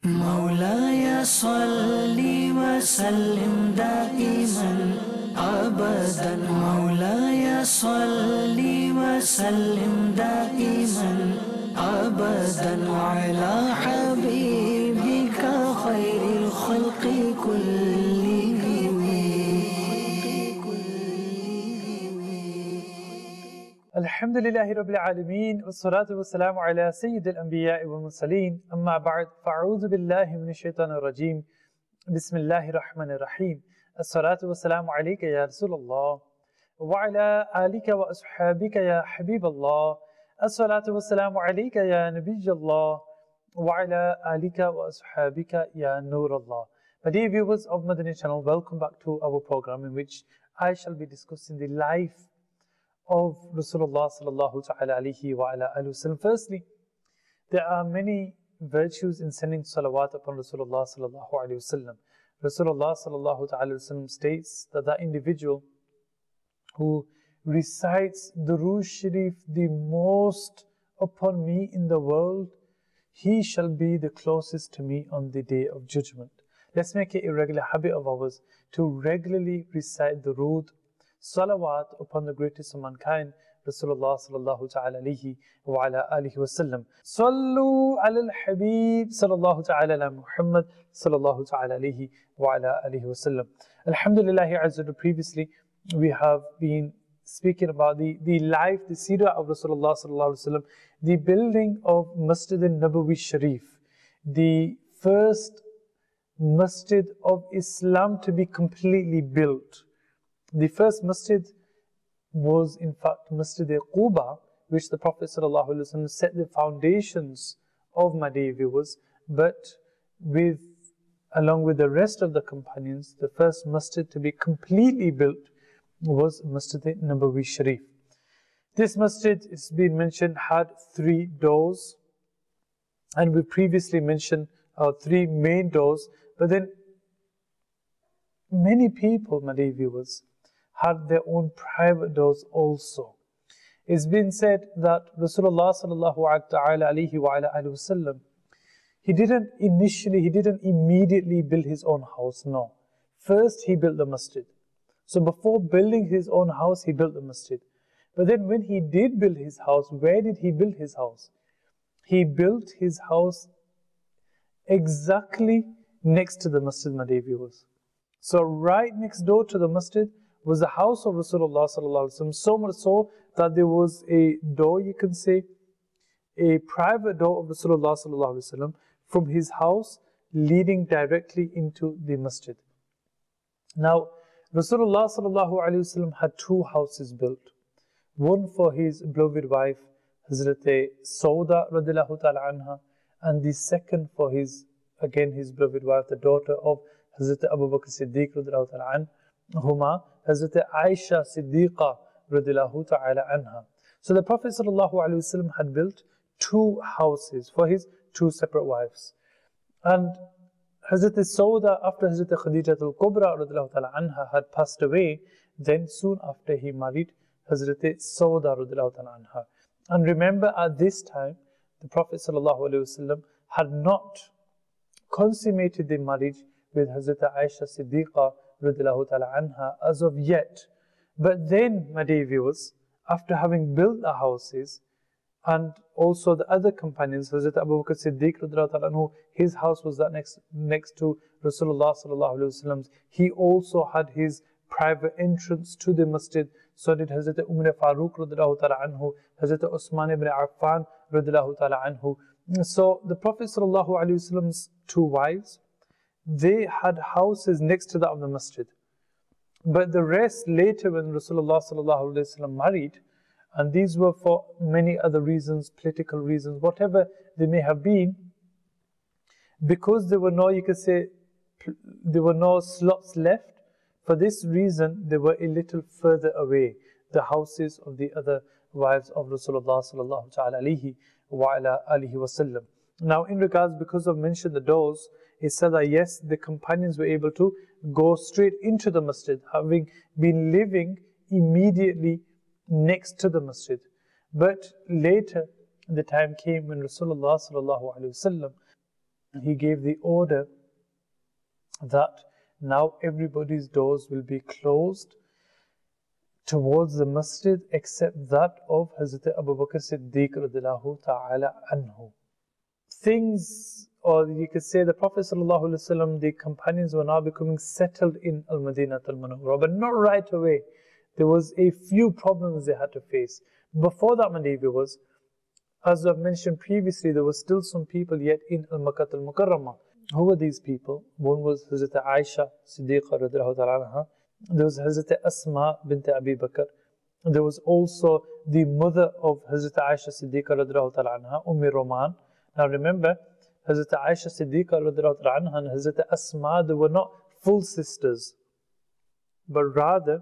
مولاي صل وسلم دائما أبدا مولاي صل وسلم دائما أبدا على حبيبك خير الخلق كلهم. الحمد لله رب العالمين والصلاة والسلام على سيد الأنبياء والمرسلين أما بعد فأعوذ بالله من الشيطان الرجيم بسم الله الرحمن الرحيم الصلاة والسلام عليك يا رسول الله وعلى آلك وأصحابك يا حبيب الله الصلاة والسلام عليك يا نبي الله وعلى آلك وأصحابك يا نور الله. My dear viewers of Madani channel, welcome back to our program in which I shall be discussing the life of Rasulullah sallallahu ta'ala alayhi wa ala alihi wasallam. Firstly, there are many virtues in sending salawat upon Rasulullah sallallahu alayhi wasallam. Rasulullah sallallahu ta'ala wasallam states that that individual who recites Durood Sharif the most upon me in the world, he shall be the closest to me on the day of judgment. Let's make it a regular habit of ours to regularly recite Durood salawat upon the greatest of mankind, Rasulullah sallallahu ta'ala alayhi wa ala alihi wa sallam. Sallu ala al-Habib sallallahu ta'ala ala Muhammad sallallahu ta'ala alayhi wa ala alihi wa sallam. Alhamdulillah, as previously we have been speaking about the life, the seerah of Rasulullah sallallahu alayhi wa sallam, the building of Masjid al-Nabawi Sharif, the first masjid of Islam to be completely built. The first masjid was in fact Masjid Quba, which the Prophet ﷺ set the foundations of, my dear viewers, but along with the rest of the companions, the first masjid to be completely built was Masjid Nabawi Sharif. This masjid, it's been mentioned, had 3 doors, and we previously mentioned 3 main doors, but then many people, my dear viewers, had their own private doors also. It's been said that Rasulullah sallallahu alayhi wa sallam, he didn't immediately build his own house, no. First he built the masjid. So before building his own house, he built the masjid. But then when he did build his house, where did he build his house? He built his house exactly next to the masjid, my dear viewers. So right next door to the masjid was the house of Rasulullah sallallahu alaihi wasallam, so much so that there was a door, you can say, a private door of Rasulullah sallallahu alaihi wasallam from his house leading directly into the masjid. Now, Rasulullah sallallahu alaihi wasallam had 2 houses built. One for his beloved wife, Hazrat Sauda radhiyallahu ta'ala anha, and the second for his beloved wife, the daughter of Hazrat Abu Bakr Siddiq radhiyallahu ta'ala anhuma, Hazrat Aisha Siddiqa radhiyallahu ta'ala anha. So the Prophet sallallahu alaihi wasallam had built 2 houses for his 2 separate wives. And Hazrat Sauda, after Hazrat Khadija al-Kubra radhiyallahu ta'ala anha had passed away, then soon after he married Hazrat Sauda radhiyallahu ta'ala anha. And remember, at this time, the Prophet sallallahu alaihi wasallam had not consummated the marriage with Hazrat Aisha Siddiqa radhiyallahu ta'ala anha as of yet. But then, my dear viewers, after having built the houses, and also the other companions, Hazrat Abu Bakr Siddiq radhiyallahu ta'ala anhu, his house was that next to Rasulullah sallallahu alaihi wasallam's. He also had his private entrance to the masjid. So did Hazrat Umar Farooq radhiyallahu ta'ala anhu, Hazrat Usman ibn Affan radhiyallahu ta'ala anhu. So the Prophet sallallahu alaihi wasallam's 2 wives, they had houses next to that of the masjid. But the rest later, when Rasulullah sallallahu alaihi wasallam married, and these were for many other reasons, political reasons, whatever they may have been, because there were no, you could say, there were no slots left, for this reason they were a little further away, the houses of the other wives of Rasulullah sallallahu ta'ala alayhi wa ala alihi wasallam. Now in regards, because I've mentioned the doors, it said that yes, the companions were able to go straight into the masjid, having been living immediately next to the masjid. But later, the time came when Rasulullah sallallahu alaihi wasallam he gave the order that now everybody's doors will be closed towards the masjid except that of Hazrat Abu Bakr Siddiq radiallahu ta'ala anhu. Things, or you could say the Prophet sallallahu alaihi wasallam, the companions were now becoming settled in Al-Madinah Al-Munawwarah, but not right away. There was a few problems they had to face. Before that, my dear viewers, as I've mentioned previously, there were still some people yet in Al-Makkah Al-Mukarramah. Who were these people? One was Hazrat Aisha Siddiqa radiallahu ta'ala anha. There was Hazrat Asma bint Abi Bakr. There was also the mother of Hazrat Aisha Siddiqa radiallahu ta'ala anha, Roman. Now remember, Hazrat Aisha Siddiqa radiallahu ta'ala anha and Hazrat Asma, they were not full sisters, but rather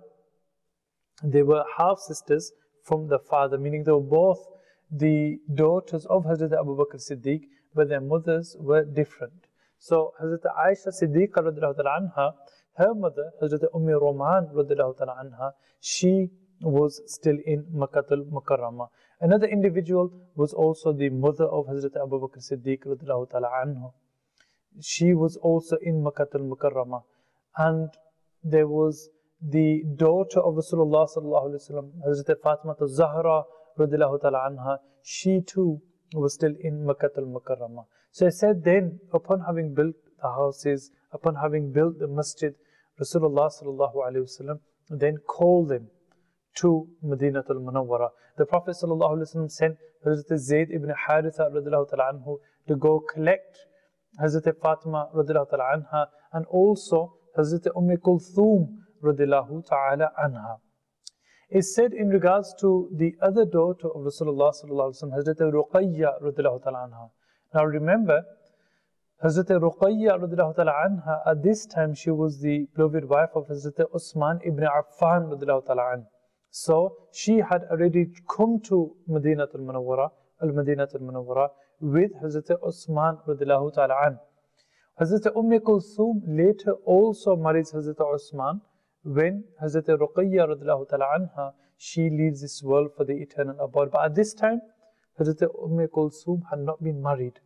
they were half sisters from the father, meaning they were both the daughters of Hazrat Abu Bakr Siddiq, but their mothers were different. So Hazrat Aisha Siddiqa radiallahu ta'ala anha, her mother, Hazrat Roman radiallahu ta'ala anha, she was still in Makkah al-Mukarramah. Another individual was also the mother of Hazrat Abu Bakr Siddiq radiallahu ta'ala anhu. She was also in Makkah al-Mukarramah. And there was the daughter of Rasulullah sallallahu alaihi wasallam, Hazrat Fatima al-Zahra radiallahu ta'ala anha. She too was still in Makkah al-Mukarramah. So I said then, upon having built the houses, upon having built the masjid, Rasulullah sallallahu alaihi wasallam then called them to Madinah al-Munawwarah. The Prophet sallallahu alaihi wasallam sent Hazrat Zayd ibn Haritha radiallahu ta'ala anhu to go collect Hazrat Fatima radiallahu ta'ala anha and also Hazrat Kulthum radiallahu ta'ala anha. It's said in regards to the other daughter of Rasulullah sallallahu alaihi wasallam, Hazrat Ruqayya radiallahu ta'ala anha. Now remember, Hazrat Ruqayya radiallahu ta'ala anha, at this time she was the beloved wife of Hazrat Usman ibn Affan radiallahu ta'ala anha. So she had already come to Madinah al-Munawwarah, Al-Madinah al-Munawwarah with Hazrat Usman radiallahu ta'ala anha. Hazrat Kulthum later also marries Hazrat Usman when Hazrat Ruqayya radiallahu ta'ala anha, she leaves this world for the eternal abode. But at this time, Hazrat Kulthum had not been married.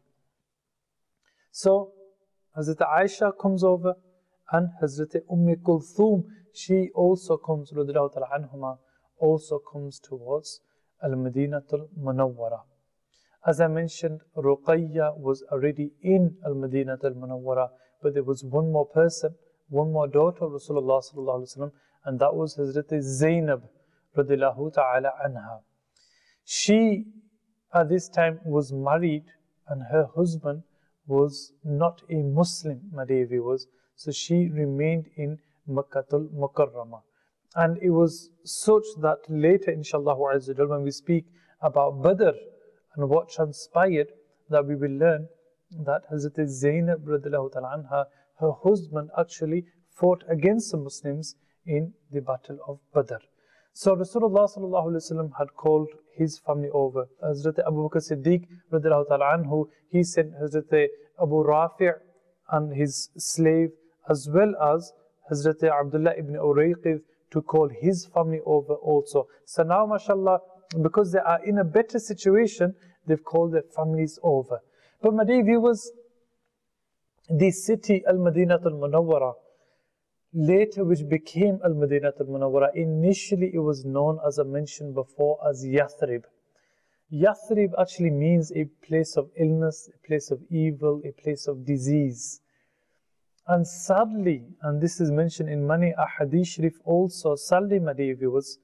So Hazrat Aisha comes over and Hazrat Kulthum, she also comes radiallahu ta'ala anhuma, also comes towards Al-Madinah al-Munawwarah. As I mentioned, Ruqayya was already in Al-Madinah al-Munawwarah, but there was one more person, one more daughter of Rasulullah sallallahu alaihi wasallam, and that was Hazrat Zainab radiallahu ta'ala anha. She at this time was married and her husband was not a Muslim, my dear viewers, so she remained in Makkah al-Mukarramah. And it was such that later, inshallah, when we speak about Badr and what transpired, that we will learn that Hazrat Zainab radiallahu ta'ala anha, her husband actually fought against the Muslims in the Battle of Badr. So Rasulullah sallallahu alaihi wasallam had called his family over. Hazrat Abu Bakr Siddiq radiallahu ta'ala anhu, he sent Hazrat Abu Rafi' and his slave, as well as Hazrat Abdullah ibn Urayqid, to call his family over also. So now, mashallah, because they are in a better situation, they've called their families over. But my dear viewers, the city Al-Madinah al-Munawwarah, later which became Al-Madinah al-Munawwarah, initially it was known, as I mentioned before, as Yathrib. Yathrib actually means a place of illness, a place of evil, a place of disease. And sadly, and this is mentioned in many ahadith sharif also, sadly, my dear viewers,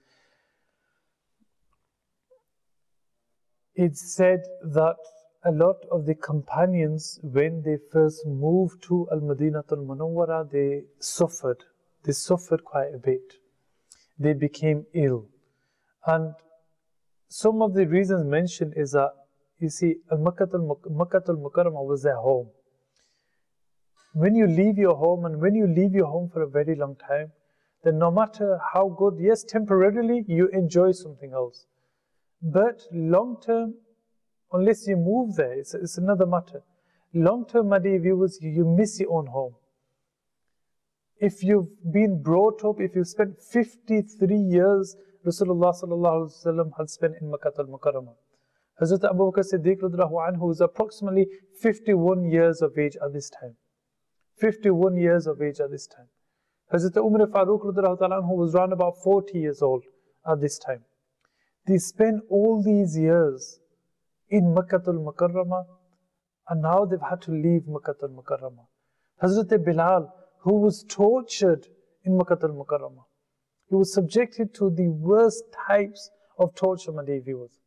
it's said that a lot of the companions, when they first moved to Al-Madinah al-Munawwarah, they suffered quite a bit. They became ill. And some of the reasons mentioned is that, you see, Makkah al-Mukarramah was their home. When you leave your home, and when you leave your home for a very long time, then no matter how good, yes, temporarily you enjoy something else. But long term, unless you move there, it's another matter. Long term, my dear viewers, you miss your own home. If you've been brought up, if you've spent 53 years, Rasulullah sallallahu alaihi wasallam had spent in Makkah al-Mukarramah. Hazrat Abu Bakr Siddiq radiallahu anhu was approximately 51 years of age at this time. 51 years of age at this time. Hazrat Umar Farooq radiallahu anhu was around about 40 years old at this time. They spent all these years in Makkatul Mukarramah, and now they've had to leave Makkatul Mukarramah. Hazrat Bilal, who was tortured in Makkatul Mukarramah, he was subjected to the worst types of torture, my dear viewers.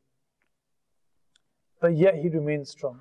But yet he remained strong.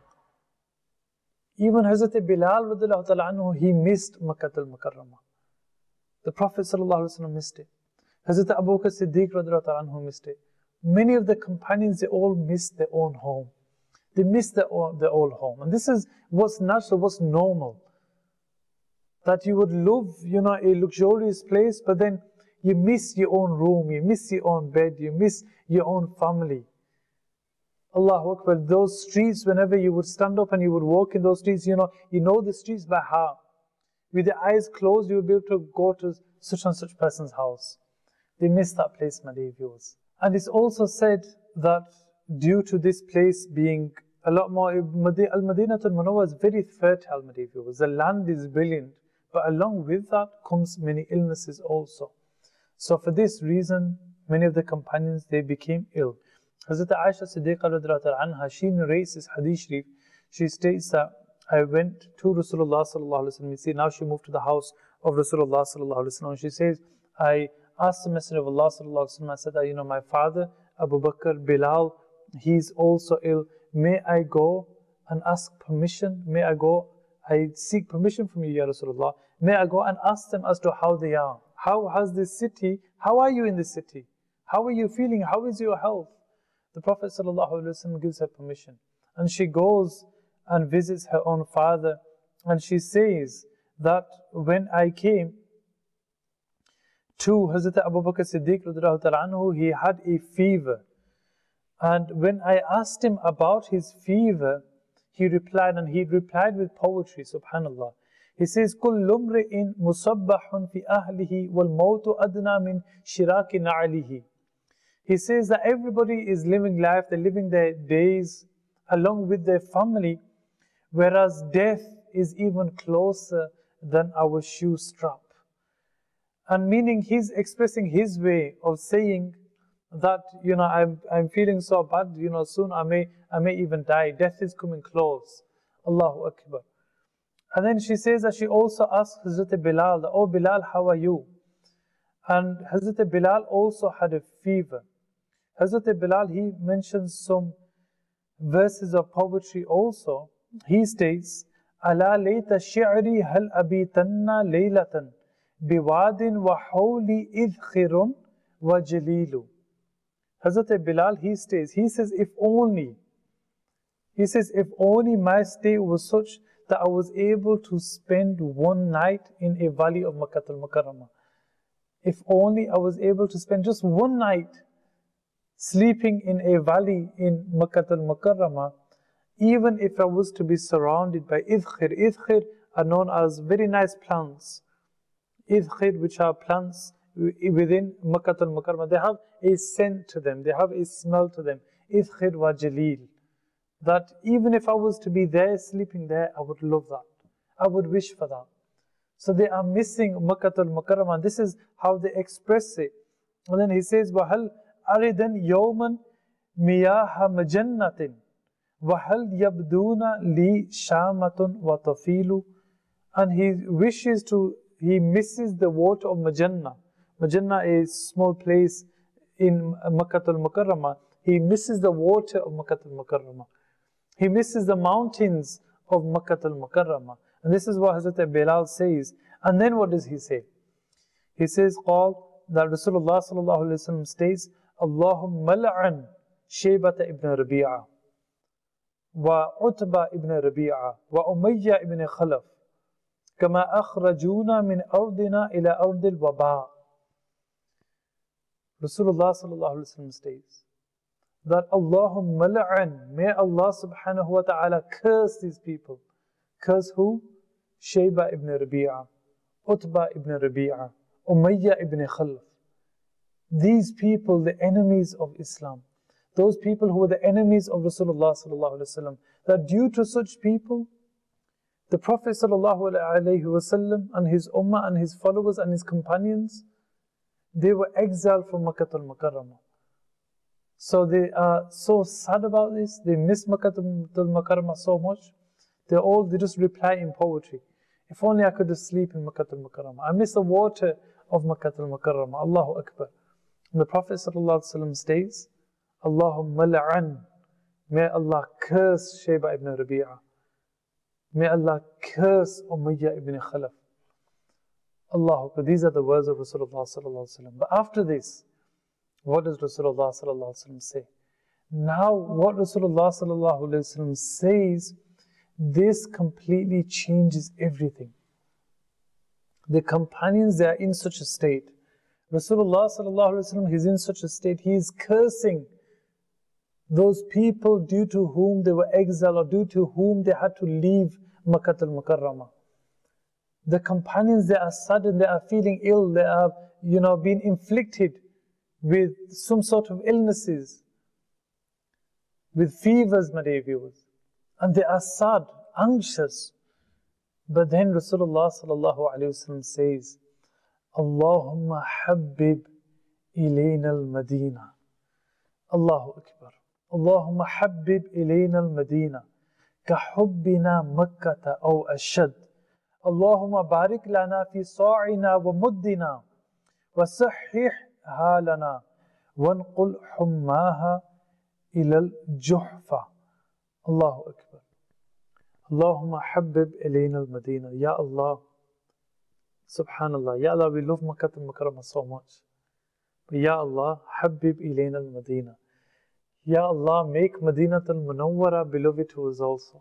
Even Hazrat Bilal radiallahu ta'ala anhu, he missed Makkatul Mukarramah. The Prophet sallallahu alaihi wasallam missed it. Hazrat Abu Bakr Siddiq radiallahu ta'ala anhu missed it. Many of the companions, they all missed their own home. They missed their old home. And this is what's natural, what's normal. That you would love, a luxurious place, but then you miss your own room, you miss your own bed, you miss your own family. Allahu Akbar, those streets, whenever you would stand up and you would walk in those streets, you know the streets by heart. With your eyes closed, you would be able to go to such and such person's house. They miss that place, my dear viewers. And it's also said that due to this place being a lot more, Al-Madinatul Munawwar is very fertile, my dear viewers. The land is brilliant, but along with that comes many illnesses also. So for this reason, many of the companions, they became ill. Hazrat Aisha Siddiqa radiallahu anha, she narrates this hadith sharif. She states that I went to Rasulullah sallallahu alaihi wasallam. You see, now she moved to the house of Rasulullah sallallahu alaihi wasallam. She says, I asked the Messenger of Allah sallallahu alaihi wasallam, I said that, my father, Abu Bakr, Bilal, he's also ill. May I go and ask permission? May I go? I seek permission from you, Ya Rasulullah. May I go and ask them as to how they are? How has this city, how are you in this city? How are you feeling? How is your health? The Prophet ﷺ gives her permission. And she goes and visits her own father. And she says that when I came to Hazrat Abu Bakr Siddiq radiallahu ta'ala anhu, he had a fever. And when I asked him about his fever, he replied with poetry, subhanallah. He says, كُلُّ امْرِئٍ مُصَبَّحٌ فِي أَهْلِهِ وَالْمَوْتُ أَدْنَى مِنْ شِرَاكِ نَعْلِهِ. He says that everybody is living life, they're living their days along with their family, whereas death is even closer than our shoe strap. And meaning he's expressing his way of saying that, I'm feeling so bad, soon I may even die. Death is coming close. Allahu Akbar. And then she says that she also asked Hazrat Bilal, oh Bilal, how are you? And Hazrat Bilal also had a fever. Hazrat Bilal, he mentions some verses of poetry also. He states, Ala layta shi'ri hal abitanna laylatan biwadin wa hawli idkhirun wa jalilu. Hazrat Bilal, he says, if only my stay was such that I was able to spend one night in a valley of Makkatul Mukarramah. If only I was able to spend just one night sleeping in a valley in Makkatul Mukarramah, even if I was to be surrounded by idkhir. Idkhir are known as very nice plants. Idkhir, which are plants within Makkatul Mukarramah, they have a scent to them, they have a smell to them. Idkhir wa jalil. That even if I was to be there, sleeping there, I would love that. I would wish for that. So they are missing Makkatul Mukarramah. This is how they express it. And then he says, وَهَلْ أَرِدًا يَوْمًا مِيَاهَ مَجَنَّةٍ وَهَلْ يَبْدُونَ لِي شَامَةٌ وَطَفِيلُ. And he misses the water of Majannah. Majannah is a small place in Makkatul Mukarramah. He misses the water of Makkatul Mukarramah. He misses the mountains of Makkatul Mukarramah. And this is what Hazrat Bilal says. And then what does he say? He says, that Rasulullah sallallahu alayhi wa sallam states, Allahumma la'an Shaybata ibn Rabi'a wa Utba ibn Rabi'a wa Umayya ibn Khalaf kama akhrajuna min ardina ila ardil waba. Rasulullah sallallahu alayhi wa sallam states that Allahumma la'an, may Allah subhanahu wa ta'ala curse these people. Curse who? Shayba ibn Rabi'a, Utba ibn Rabi'a, Umayya ibn Khalaf. These people, the enemies of Islam. those people who were the enemies of Rasulullah sallallahu alaihi wasallam, that due to such people, the Prophet sallallahu alaihi wasallam and his ummah and his followers and his companions, they were exiled from Makkah al-Mukarramah. So they are so sad about this. They miss Makkah al-Mukarramah so much. They just reply in poetry. If only I could just sleep in Makkah al-Mukarramah. I miss the water of Makkah al-Mukarramah. Allahu Akbar. And the Prophet sallallahu alaihi wasallam states, Allahumma la'an. May Allah curse Shayba ibn Rabi'ah. May Allah curse Umayyah ibn Khalaf. Allahu Akbar. These are the words of Rasulullah sallallahu alaihi wasallam. But after this, what does Rasulullah sallallahu alaihi wasallam say? Now, what Rasulullah sallallahu alaihi wasallam says, this completely changes everything. The companions, they are in such a state. Rasulullah sallallahu alaihi wasallam, he's in such a state. He is cursing those people due to whom they were exiled or due to whom they had to leave Makkah al-Mukarramah. The companions, they are saddened, they are feeling ill, they are, being inflicted with some sort of illnesses, with fevers, my dear viewers. And they are sad, anxious. But then Rasulullah sallallahu alayhi wasallam says, Allahumma habbib ilayna al-Madina. Allahu Akbar. Allahumma habbib ilayna al-Madina. Kahubbina Makkata aw ashad. Allahumma barik lana fi sa'ina wa muddina. Wa sahih halana. Wanqul hummaha ila al-juhfa. Allahu Akbar. Allahumma habbib ilayna al-Madina. Ya Allah. Subhanallah. Ya Allah, we love Makkah al-Mukarramah so much. But Ya Allah, habbib ilayna al-Madina. Ya Allah, make Madinat al-Munawwara beloved to us also.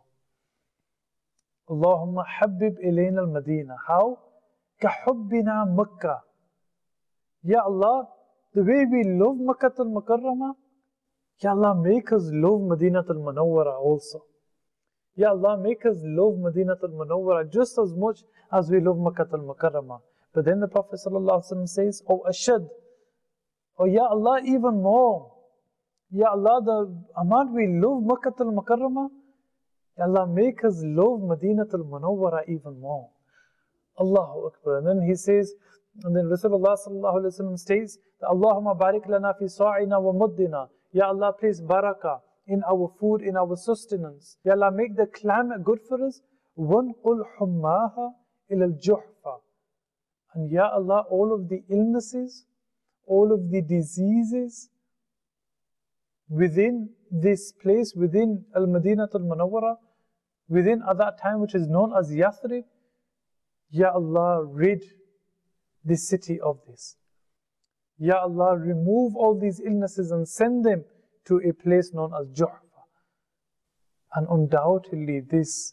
Allahumma habbib ilayna al-Madina. How? Kahubbina Makkah. Ya Allah, the way we love Makkah al-Mukarramah, Ya Allah, make us love Madinat al-Munawwara also. Ya Allah, make us love Madinat al-Munawwara just as much as we love Makkah al-Mukarramah. But then the Prophet ﷺ says, Oh Ashad, oh Ya Allah, even more. Ya Allah, the amount we love Makkah al-Mukarramah, Ya Allah, make us love Madinat al-Munawwara even more. Allahu Akbar. And then he says, and then Rasulullah ﷺ states, Allahumma barik lana fi sa'ina wa muddina. Ya Allah, place barakah in our food, in our sustenance. Ya Allah, make the climate good for us. Wanqul hummaha ila al-juhfa. And Ya Allah, all of the illnesses, all of the diseases within this place, within Al-Madinat al-Munawwara, within at that time which is known as Yathrib, Ya Allah, rid this city of this. Ya Allah, remove all these illnesses and send them to a place known as Juhfa. And undoubtedly this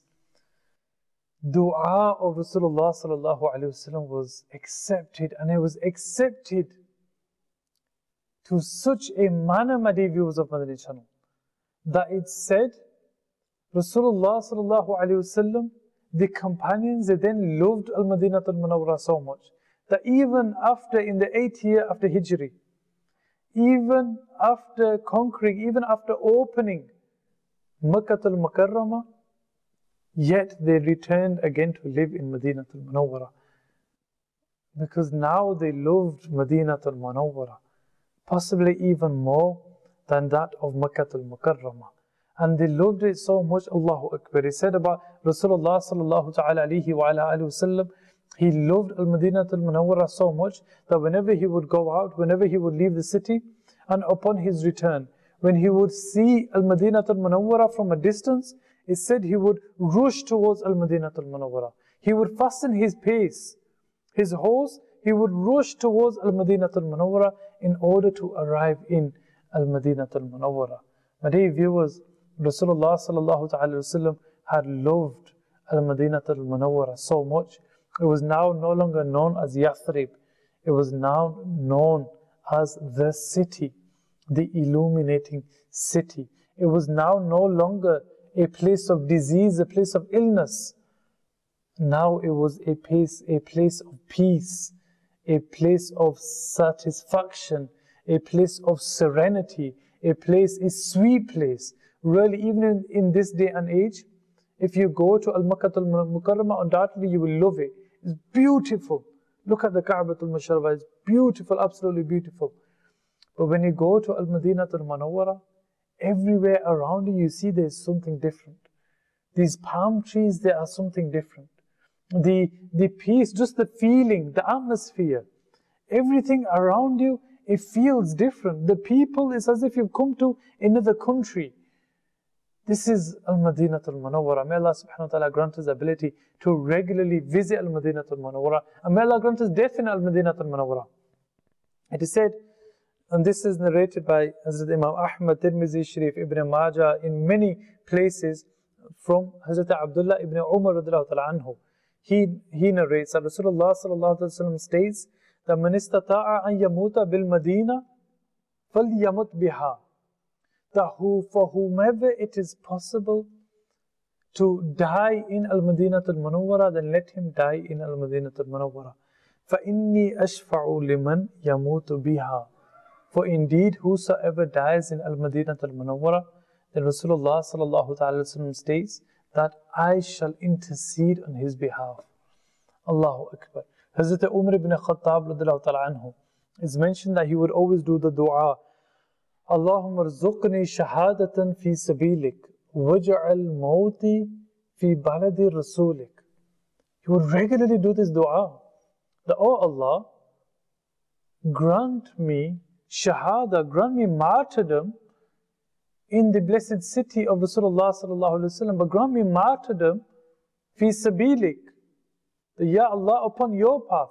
dua of Rasulullah sallallahu alaihi wasallam was accepted, and it was accepted to such a manner, my dear viewers of Madani channel, that it said, Rasulullah sallallahu alaihi wasallam, the companions, they then loved Al-Madinat al-Munawwara so much, that even after, in the 8th year after Hijri, even after conquering, even after opening Makkah al-Mukarramah, yet they returned again to live in Madinat al-Munawwara. Because now they loved Madinat al-Munawwara, possibly even more than that of Makkah al-Mukarramah. And they loved it so much, Allahu Akbar. He said about Rasulullah sallallahu ta'ala alayhi wa ala alihi wasallam, he loved Al-Madinat al-Munawwara so much that whenever he would go out, whenever he would leave the city, and upon his return, when he would see Al-Madinat al-Munawwara from a distance, it said he would rush towards Al-Madinat al-Munawwara. He would fasten his pace, his horse, he would rush towards Al-Madinat al-Munawwara in order to arrive in Al-Madinat al-Munawwara. My dear viewers, Rasulullah sallallahu ta'ala wasallam had loved Al-Madinat al-Munawwara so much. It was now no longer known as Yathrib. It was now known as the city, the illuminating city. It was now no longer a place of disease, a place of illness. Now it was a place of peace, a place of satisfaction, a place of serenity, a place, a sweet place. Really, even in this day and age, if you go to Al-Makkah al-Mukarramah, undoubtedly you will love it. It's beautiful. Look at the Kaaba al-Musharrafah, it's beautiful, absolutely beautiful. But when you go to Al-Madinah al-Munawwarah, everywhere around you, you see there's something different. These palm trees, they are something different. The peace, just the feeling, the atmosphere, everything around you, it feels different. The people, it's as if you've come to another country. This is Al-Madinah al-Munawwarah. May Allah subhanahu wa ta'ala grant us the ability to regularly visit Al-Madinah al-Munawwarah. And may Allah grant us death in Al-Madinah al-Munawwarah. It is said, and this is narrated by Hazrat Imam Ahmad, Tirmizi Sharif, Ibn Majah, in many places, from Hazrat Abdullah ibn Umar radiallahu ta'ala anhu. He narrates that Rasulullah sallallahu alaihi wasallam states that man istata'a an yamuta bil Madina falyamut biha. That for whomever it is possible to die in Al-Madinah al-Munawwarah, then let him die in Al-Madinah al-Munawwarah. فَإِنِّي أَشْفَعُ لِمَنْ يَمُوتُ بِهَا. For indeed, whosoever dies in Al-Madinah al-Munawwarah, then Rasulullah sallallahu ta'ala wasallam states that I shall intercede on his behalf. Allahu Akbar. Hazrat Umar ibn Khattab radiallahu ta'ala anhu, it's mentioned that he would always do the dua, Allahumma rzuqni shahadatan fi sabilik, waj'al mawti fi baladi rasulik. He would regularly do this dua. That, oh Allah, grant me shahada, grant me martyrdom in the blessed city of Rasulullah sallallahu alaihi wasallam, but grant me martyrdom fi sabilik, Ya Allah, upon your path.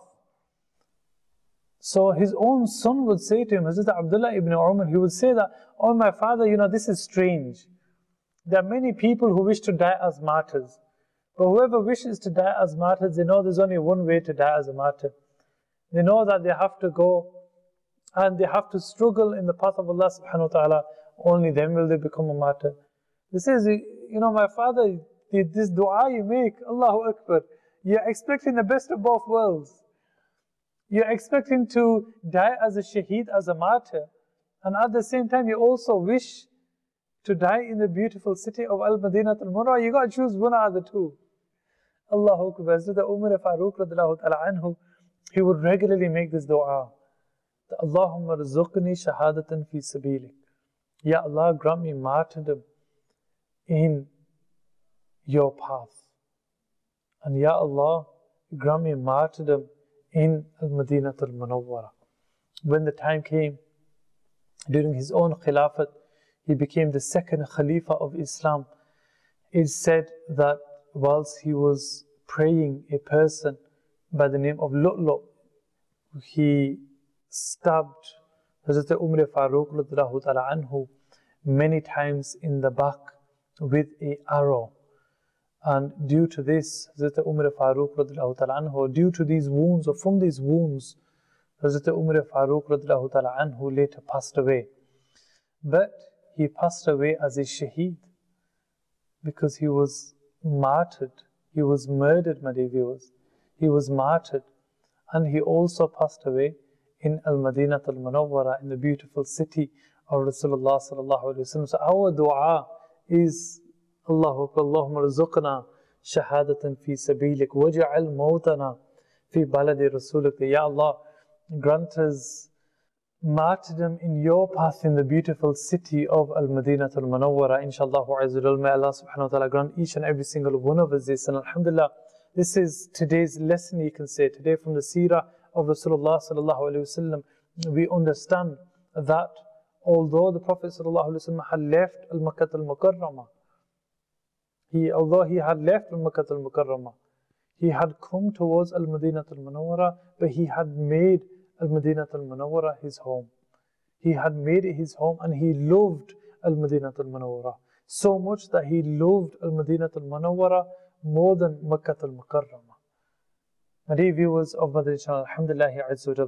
So his own son would say to him, Hazrat Abdullah ibn Umar, he would say that, oh my father, this is strange. There are many people who wish to die as martyrs. But whoever wishes to die as martyrs, they know there's only one way to die as a martyr. They know that they have to go and they have to struggle in the path of Allah subhanahu wa ta'ala. Only then will they become a martyr. This is, my father, this dua you make, Allahu Akbar, you're expecting the best of both worlds. You're expecting to die as a shaheed, as a martyr. And at the same time, you also wish to die in the beautiful city of Al-Madinah al-Munawwarah. You got to choose one out of the two. Allahu Akbar. Hazrat Umar Farooq radiallahu ta'ala anhu, he would regularly make this dua. Allahumma rzuqni shahadatan fi sabilik. Ya Allah, grant me martyrdom in your path. And Ya Allah, grant me martyrdom in Al-Madinah al-Munawwarah. When the time came, during his own khilafat, he became the second Khalifa of Islam. It's said that whilst he was praying, a person by the name of Lu'lu', he stabbed Hazrat Umar Farooq radiallahu ta'ala anhu many times in the back with an arrow. And due to this, Hazrat Umar Farooq radiallahu ta'ala anhu, due to these wounds, or from these wounds, Hazrat Umar Farooq radiallahu ta'ala anhu later passed away. But he passed away as a shaheed because he was martyred. He was murdered, my dear viewers. He was martyred. And he also passed away in Al-Madinah al-Munawwarah, in the beautiful city of Rasulullah sallallahu alaihi wasallam. So our dua is, Allahumma rzuqna shahadatan fi sabilik, waj'al mawtana fi baladi rasulik. Ya Allah, grant us martyrdom in your path in the beautiful city of Al-Madinah al-Munawwarah. Inshallah, may Allah subhanahu wa ta'ala grant each and every single one of us this. And alhamdulillah, this is today's lesson, you can say. Today from the seerah of Rasulullah sallallahu alaihi wasallam, we understand that although the Prophet sallallahu alaihi wasallam had left Al-Makkah al-Mukarramah, although he had left Al-Makkah al-Mukarramah, he had come towards Al-Madinah al-Munawwarah, but he had made Al-Madinah al-Munawwarah his home. He had made it his home, and he loved Al-Madinah al-Munawwarah so much that he loved Al-Madinah al-Munawwarah more than Makkah al-Mukarramah. My dear viewers of Madani Channel, alhamdulillah azza wa jal.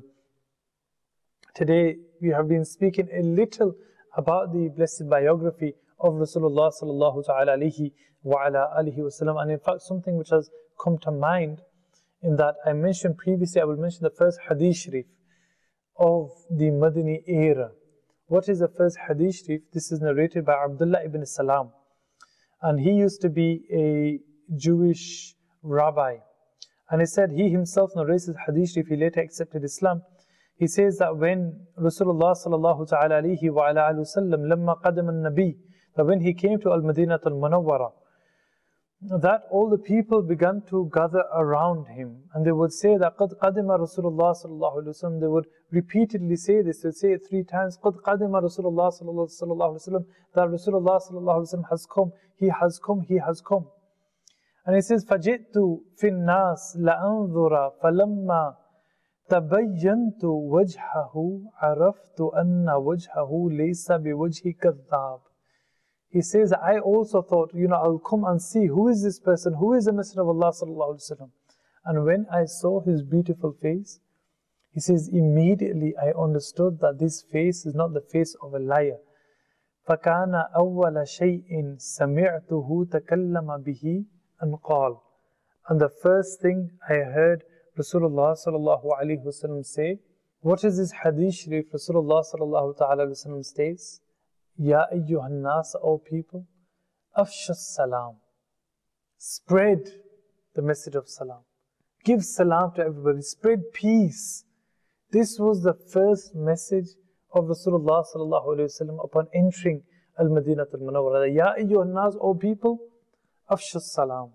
Today we have been speaking a little about the blessed biography of Rasulullah sallallahu ta'ala alayhi wa ala alihi wasallam, and in fact something which has come to mind in that I mentioned previously, I will mention the first hadith sharif of the Madani era, What is the first hadith sharif? This is narrated by Abdullah ibn Salam. And he used to be a Jewish rabbi. And he said he himself narrates the hadith sharif. He later accepted Islam. He says that when Rasulullah sallallahu ta'ala alayhi wa ala alihi wa sallam lamma qadama an-nabi, that when he came to Al-Madinah al-Munawwara, that all the people began to gather around him, and they would say that قَدْ قَدِمَ رَسُولُ اللَّهِ صَلَّى اللَّهُ عَلَيْهِ وسلم. They would repeatedly say this. They would say it 3 times. قَدْ قَدِمَ رَسُولُ اللَّهِ صَلَّى اللَّهُ عَلَيْهِ وسلم. That Rasulullah صلى الله عليه وسلم has come. He has come. He has come. And he says, فَجِئْتُ فِي النَّاسِ لَأَنظُرَ فَلَمَّا تَبَيَّنْتُ وَجْهَهُ عَرَفْتُ أَنَّ وَجْهَهُ لَيْسَ بِوَجْهِ كَذَّابٍ. He says, I also thought, I'll come and see who is this person, who is the Messenger of Allah sallallahu alaihi wasallam. And when I saw his beautiful face, he says, immediately I understood that this face is not the face of a liar. فَكَانَ أَوَّلَ شَيْءٍ سَمِعْتُهُ تَكَلَّمَ بِهِ أَنْ قَالَ. And the first thing I heard Rasulullah sallallahu alaihi wasallam say, what is this hadith sharif? Rasulullah sallallahu ta'ala alaihi wasallam states, Ya ayyuhan nas, O people, afsha salam. Spread the message of salam. Give salam to everybody. Spread peace. This was the first message of Rasulullah sallallahu alayhi wasallam upon entering Al-Madinah al-Munawwara. Ya ayyuhan nas, O people, afsha salam.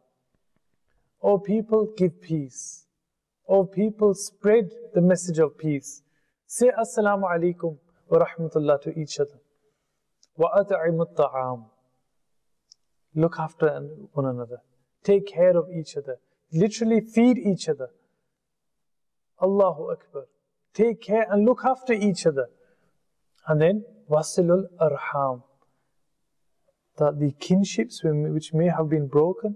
O people, give peace. O people, spread the message of peace. Say assalamu alaikum wa rahmatullah to each other. وَأَطْعِمُ الطَّعَامِ. Look after one another. Take care of each other. Literally feed each other. Allahu Akbar. Take care and look after each other. And then, وَصِلُ الْأَرْحَامِ. That the kinships which may have been broken,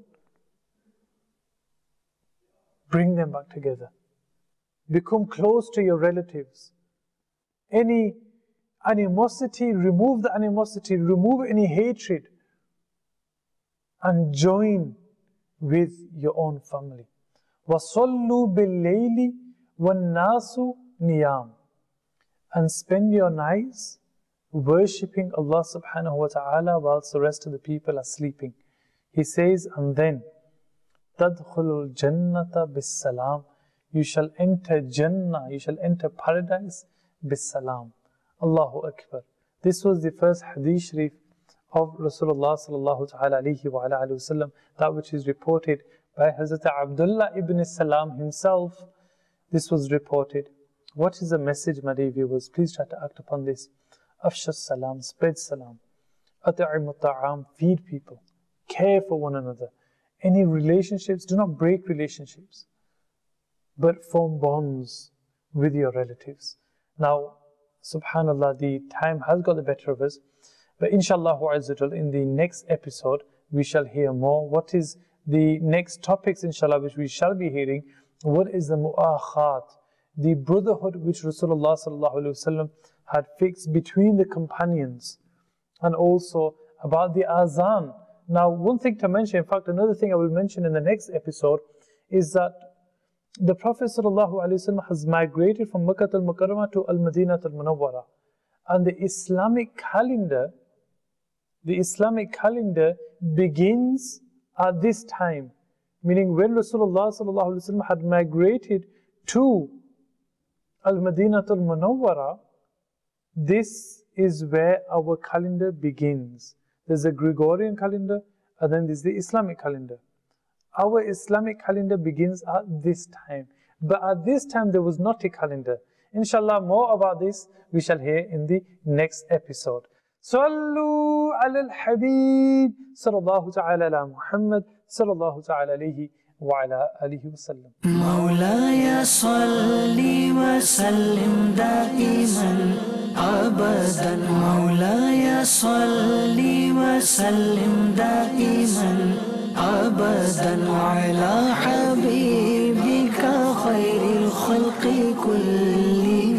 bring them back together. Become close to your relatives. Any animosity, remove the animosity, remove any hatred, and join with your own family. وَصَلُّوا بِاللَّيْلِ وَالنَّاسُ نِيَامٌ. And spend your nights worshipping Allah subhanahu wa ta'ala whilst the rest of the people are sleeping. He says, and then, تَدْخُلُ الْجَنَّةَ بِالسَّلَامِ. You shall enter Jannah, you shall enter paradise بِالسَّلَامِ. Allahu Akbar. This was the first hadith sharif of Rasulullah sallallahu ta'ala alayhi wa ala alihi wasallam, that which is reported by Hazrat Abdullah ibn Salam himself. This was reported. What is the message, my dear viewers? Please try to act upon this. Afsha salam, spread salam. At'imu ta'am, feed people. Care for one another. Any relationships, do not break relationships, but form bonds with your relatives. Now, subhanallah, the time has got the better of us, but inshallah in the next episode we shall hear more. What is the next topics, inshallah, which we shall be hearing? What is the mu'akhat, the brotherhood which Rasulullah sallallahu alaihi wasallam had fixed between the companions, and also about the azan. Now, one thing to mention, in fact another thing I will mention in the next episode, is that the Prophet ﷺ has migrated from Makkah al-Mukarramah to Al-Madinah al-Munawwara. And the Islamic calendar begins at this time. Meaning when Rasulullah ﷺ had migrated to Al-Madinah al-Munawwara, this is where our calendar begins. There's a Gregorian calendar, and then there's the Islamic calendar. Our Islamic calendar begins at this time. But at this time there was not a calendar. Inshallah, more about this we shall hear in the next episode. Sallu ala al-Habib sallallahu ta'ala ala Muhammad sallallahu ta'ala alayhi wa ala alihi wa sallam. مولاي صل وسلم دائما أبدا مولاي صل وسلم دائما أبدا على حبيبك خير الخلق كلهم